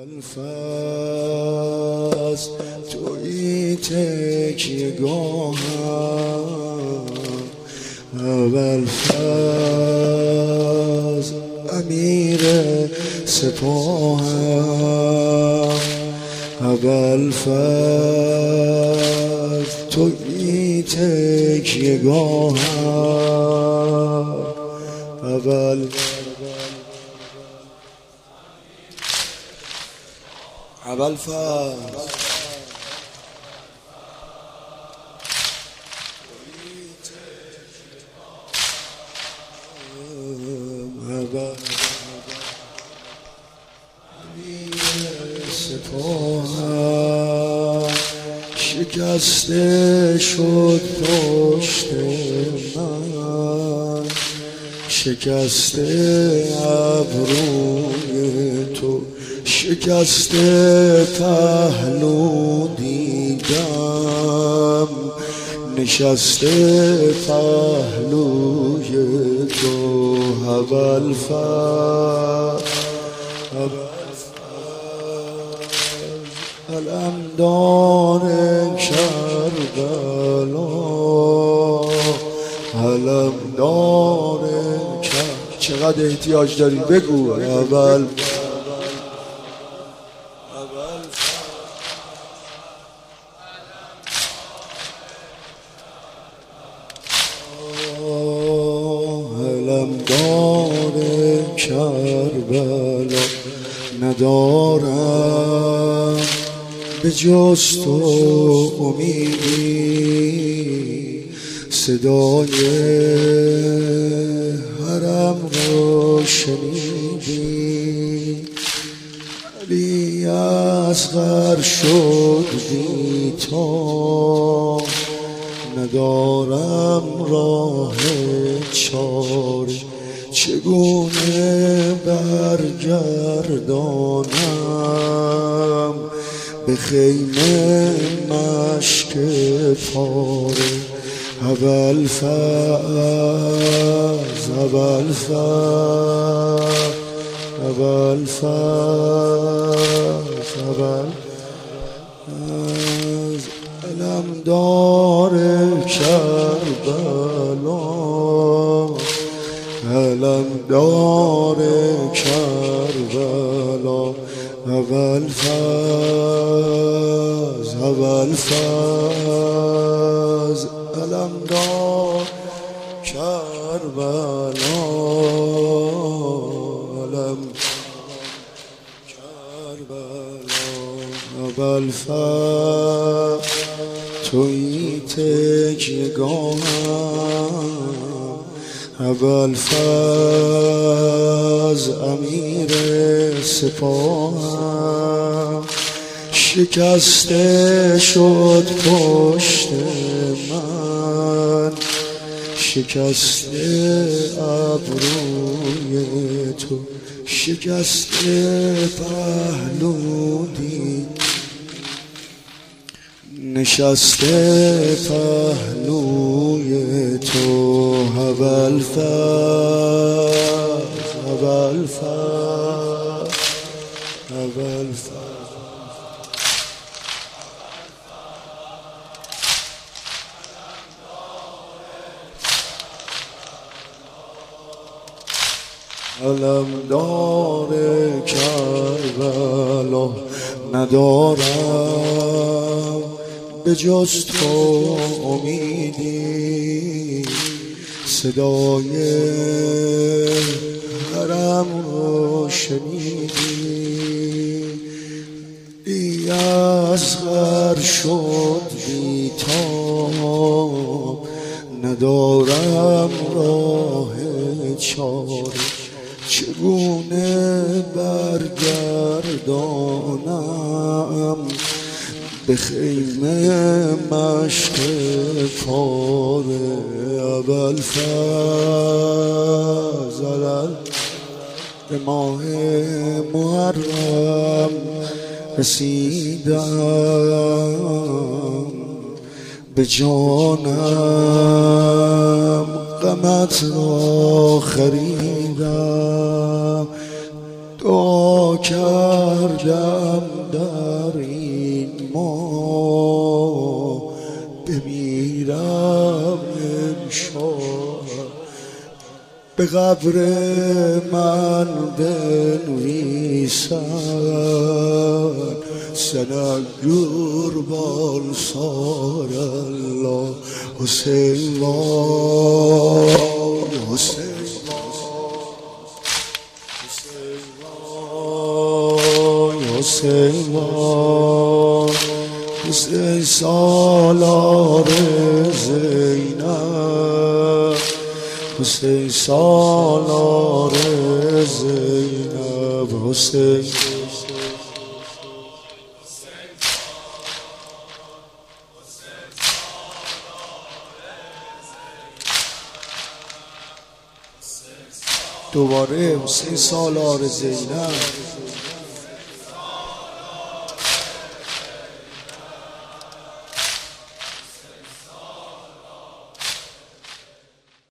ابوالفضل تویی تکیه‌گاهم، ابوالفضل امیر سپاهم، ابوالفضل تویی تکیه‌گاهم، ابوالفضل شکسته شد پشت من، شکسته ابروی تو، شکسته پهلو دیدم، نشسته پهلوی تو، ابوالفضل علمدار کربلا، علمدار کربلا. چقدر احتیاج داری بگو. اول علمدار کربلا، ندارم به جز تو امیدی، صدای حرم رو شنیدی، علی اصغر شد بی تو، ندارم راه چاره، چگونه برگردانم به خیمه مشک پاره، ابوالفضل علمدار کربلا، علمدار کربلا، ابوالفضل علمدار کربلا، ابوالفضل تویی تکیه‌گاهم، ابوالفضل امیر سپاهم، شکسته شد پشت من، شکسته ابروی تو، شکسته پهلو دید، نشسته پهلوی تو، ابوالفضل علمدار کربلا، ندارم به جز تو امیدی، صدای حرم رو شنیدی، ای اصغر شد بی تاب، ندارم راه چاره، چگونه برگردانم به خیمه مشک پاره، ابوالفضل به ماه محرم رسیدم، به جانم غمت را خریدم، نگاه کردم در این ما بمیرم امشب به قبر من بنویسن سنگ قربان سار الله حسین وای حسین حسین وای حسین سالار زینب حسین سالار زینب حسین دوباره حسین سالار زینب